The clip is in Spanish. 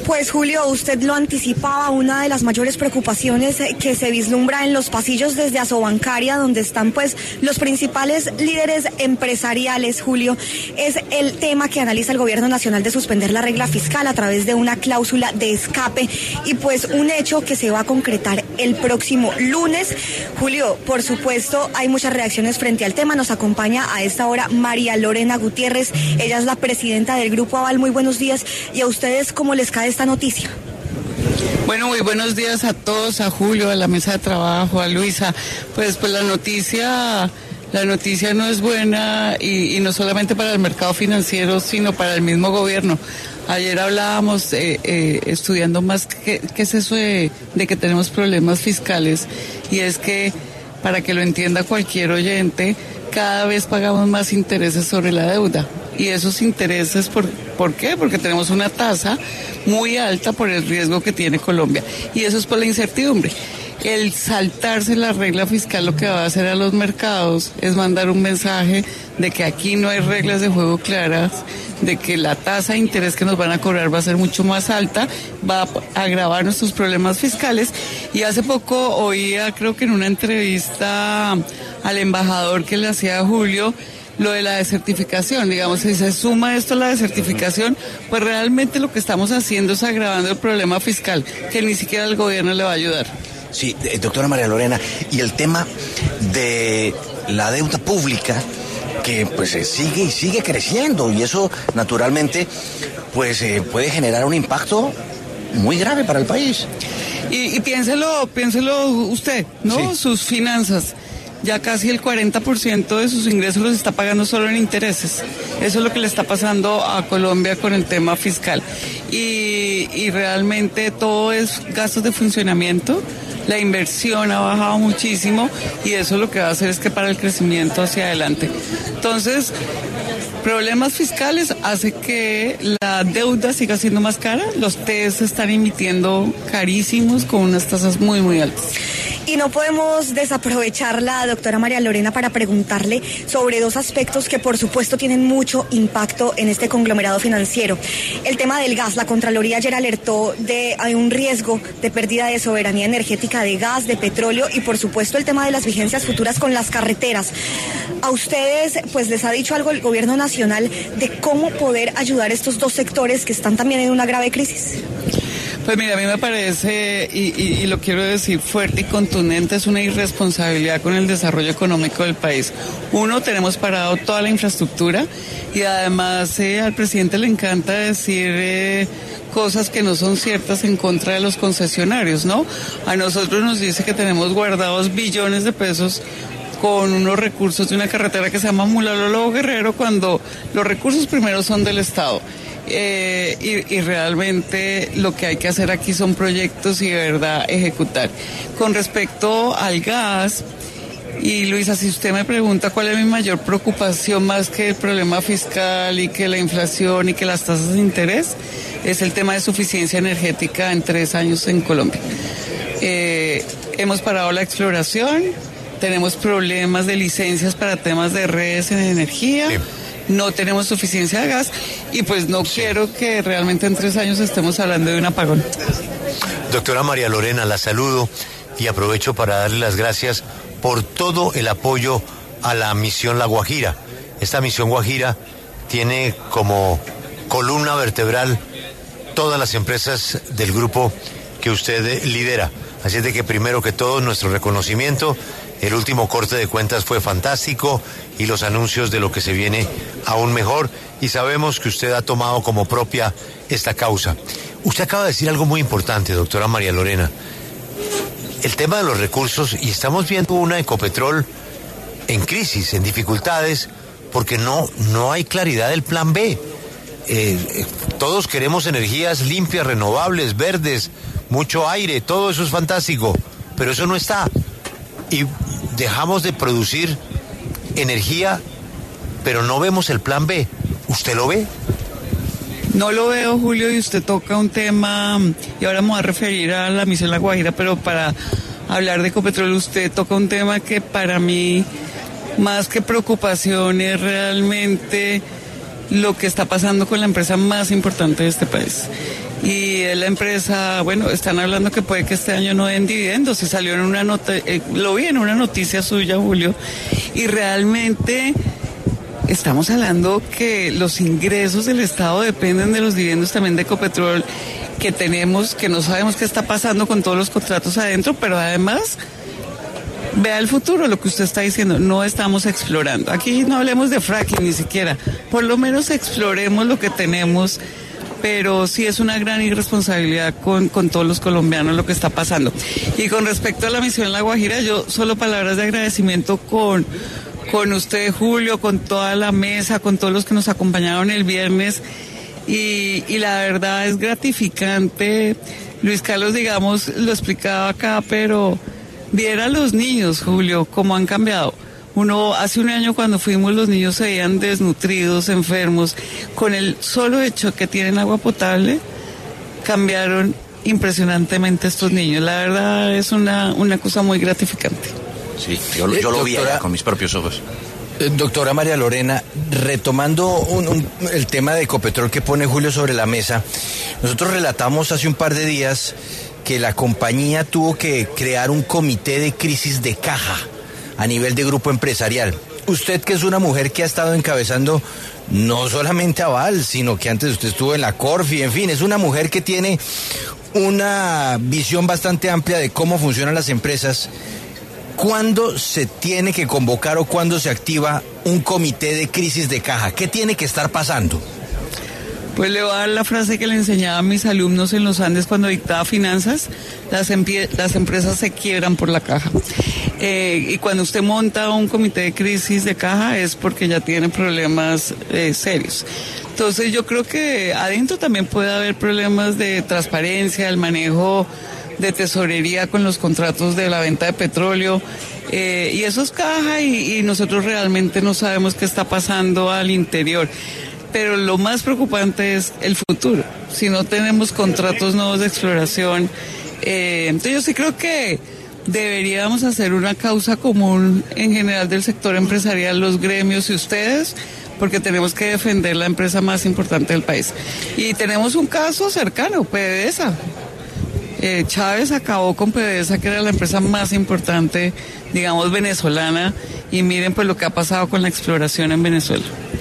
Pues Julio, usted lo anticipaba, una de las mayores preocupaciones que se vislumbra en los pasillos desde Asobancaria, donde están pues los principales líderes empresariales, Julio, es el tema que analiza el gobierno nacional de suspender la regla fiscal a través de una cláusula de escape y pues un hecho que se va a concretar el próximo lunes. Julio, por supuesto, hay muchas reacciones frente al tema. Nos acompaña a esta hora María Lorena Gutiérrez, ella es la presidenta del Grupo Aval. Muy buenos días. ¿Y a ustedes cómo les cae esta noticia? Bueno, muy buenos días a todos, a Julio, a la mesa de trabajo, a Luisa. Pues la noticia no es buena y no solamente para el mercado financiero, sino para el mismo gobierno. Ayer hablábamos, estudiando más qué es eso de que tenemos problemas fiscales, y es que, para que lo entienda cualquier oyente, cada vez pagamos más intereses sobre la deuda. Y esos intereses, ¿por qué? Porque tenemos una tasa muy alta por el riesgo que tiene Colombia. Y eso es por la incertidumbre. El saltarse la regla fiscal lo que va a hacer a los mercados es mandar un mensaje de que aquí no hay reglas de juego claras, de que la tasa de interés que nos van a cobrar va a ser mucho más alta, va a agravar nuestros problemas fiscales. Y hace poco oía, creo que en una entrevista al embajador que le hacía a Julio, lo de la desertificación, digamos, si se suma esto a la desertificación, pues realmente lo que estamos haciendo es agravando el problema fiscal, que ni siquiera el gobierno le va a ayudar. Sí, doctora María Lorena, y el tema de la deuda pública, que pues sigue creciendo, y eso naturalmente pues puede generar un impacto muy grave para el país. Y piénselo usted, ¿no? Sí. Sus finanzas. Ya casi el 40% de sus ingresos los está pagando solo en intereses. Eso es lo que le está pasando a Colombia con el tema fiscal. Y realmente todo es gastos de funcionamiento. La inversión ha bajado muchísimo y eso lo que va a hacer es que para el crecimiento hacia adelante. Entonces, problemas fiscales hace que la deuda siga siendo más cara. Los TES se están emitiendo carísimos con unas tasas muy, muy altas. Y no podemos desaprovecharla, doctora María Lorena, para preguntarle sobre dos aspectos que por supuesto tienen mucho impacto en este conglomerado financiero. El tema del gas. La Contraloría ayer alertó de un riesgo de pérdida de soberanía energética de gas, de petróleo, y por supuesto el tema de las vigencias futuras con las carreteras. A ustedes pues les ha dicho algo el gobierno nacional de cómo poder ayudar a estos dos sectores que están también en una grave crisis. Pues mira, a mí me parece, y lo quiero decir fuerte y contundente, es una irresponsabilidad con el desarrollo económico del país. Uno, tenemos parado toda la infraestructura y además al presidente le encanta decir cosas que no son ciertas en contra de los concesionarios, ¿no? A nosotros nos dice que tenemos guardados billones de pesos con unos recursos de una carretera que se llama Mulalolo Guerrero, cuando los recursos primero son del Estado. Y realmente lo que hay que hacer aquí son proyectos y de verdad ejecutar. Con respecto al gas, y Luisa, si usted me pregunta cuál es mi mayor preocupación más que el problema fiscal y que la inflación y que las tasas de interés, es el tema de suficiencia energética en 3 años en Colombia. Hemos parado la exploración, tenemos problemas de licencias para temas de redes en energía. Sí. No tenemos suficiencia de gas y pues no quiero que realmente en 3 años estemos hablando de un apagón. Doctora María Lorena, la saludo y aprovecho para darle las gracias por todo el apoyo a la misión La Guajira. Esta misión Guajira tiene como columna vertebral todas las empresas del grupo que usted lidera. Así es de que primero que todo nuestro reconocimiento. El último corte de cuentas fue fantástico y los anuncios de lo que se viene aún mejor, y sabemos que usted ha tomado como propia esta causa. Usted acaba de decir algo muy importante, doctora María Lorena. El tema de los recursos, y estamos viendo una Ecopetrol en crisis, en dificultades, porque no hay claridad del plan B. Todos queremos energías limpias, renovables, verdes, mucho aire, todo eso es fantástico, pero eso no está. Y dejamos de producir energía, pero no vemos el plan B. ¿Usted lo ve? No lo veo, Julio, y usted toca un tema, y ahora me voy a referir a la misión La Guajira, pero para hablar de Ecopetrol usted toca un tema que para mí, más que preocupación, es realmente lo que está pasando con la empresa más importante de este país. y la empresa, bueno, están hablando que puede que este año no den dividendos, y salió en una nota, lo vi en una noticia suya, Julio, y realmente estamos hablando que los ingresos del Estado dependen de los dividendos también de Ecopetrol que tenemos, que no sabemos qué está pasando con todos los contratos adentro, pero además vea el futuro, lo que usted está diciendo, no estamos explorando. Aquí no hablemos de fracking ni siquiera, por lo menos exploremos lo que tenemos, pero sí es una gran irresponsabilidad con todos los colombianos lo que está pasando. Y con respecto a la misión La Guajira, yo solo palabras de agradecimiento con usted, Julio, con toda la mesa, con todos los que nos acompañaron el viernes, y la verdad es gratificante. Luis Carlos, digamos, lo explicaba acá, pero viera a los niños, Julio, cómo han cambiado. Hace un año cuando fuimos, los niños se veían desnutridos, enfermos. Con el solo hecho que tienen agua potable, cambiaron impresionantemente estos niños. La verdad es una cosa muy gratificante. Sí, yo lo vi allá con mis propios ojos. Doctora María Lorena, retomando el tema de Ecopetrol que pone Julio sobre la mesa, nosotros relatamos hace un par de días que la compañía tuvo que crear un comité de crisis de caja a nivel de grupo empresarial. Usted, que es una mujer que ha estado encabezando no solamente Aval, sino que antes usted estuvo en la Corfi, en fin, es una mujer que tiene una visión bastante amplia de cómo funcionan las empresas. ¿Cuándo se tiene que convocar o cuándo se activa un comité de crisis de caja? ¿Qué tiene que estar pasando? Pues le voy a dar la frase que le enseñaba a mis alumnos en los Andes cuando dictaba finanzas: las empresas se quiebran por la caja. Y cuando usted monta un comité de crisis de caja es porque ya tiene problemas serios. Entonces yo creo que adentro también puede haber problemas de transparencia, el manejo de tesorería con los contratos de la venta de petróleo, y eso es caja, y nosotros realmente no sabemos qué está pasando al interior. Pero lo más preocupante es el futuro. Si no tenemos contratos nuevos de exploración, entonces yo sí creo que deberíamos hacer una causa común en general del sector empresarial, los gremios y ustedes, porque tenemos que defender la empresa más importante del país. Y tenemos un caso cercano, PDVSA. Chávez acabó con PDVSA, que era la empresa más importante, digamos, venezolana, y miren pues lo que ha pasado con la exploración en Venezuela.